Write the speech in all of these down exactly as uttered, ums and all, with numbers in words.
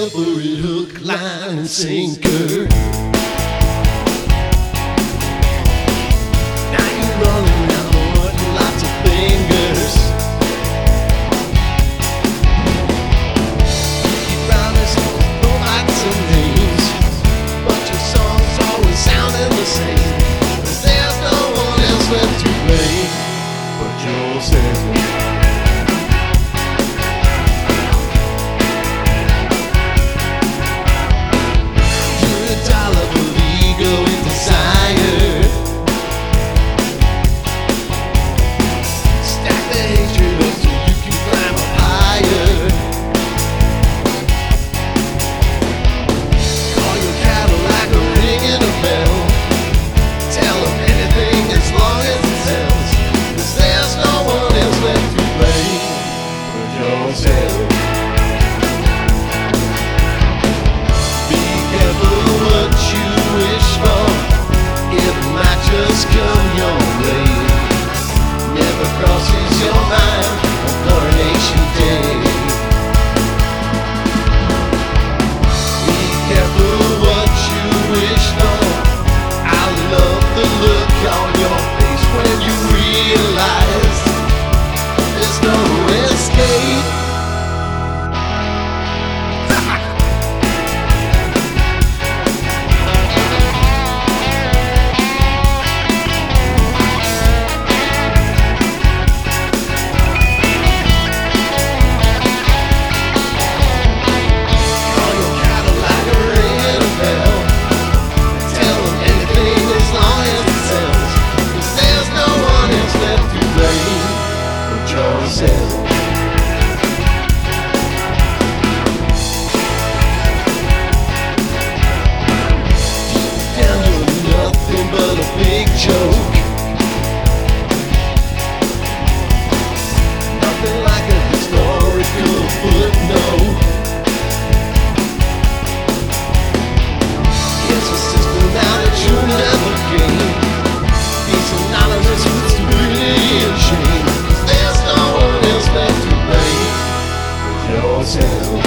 every hook, line, and sinker. Now you're running out of wood and lots of fingers. You promised no lots of names, but your songs always sounding the same. 'Cause there's no one else left to blame but yourself. Just come your way. Never crosses your mind on Coronation Day. Be careful what you wish for. I love the look on your face when you realize there's no escape. Big joke. Nothing like a historical footnote. It's a system now that you'll never gain. These anonymous with really a shame. 'Cause there's no one else left to blame but yourself.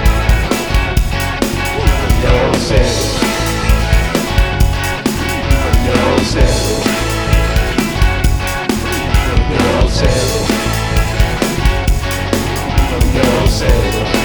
Yourself. Yourself, yourself, yourself.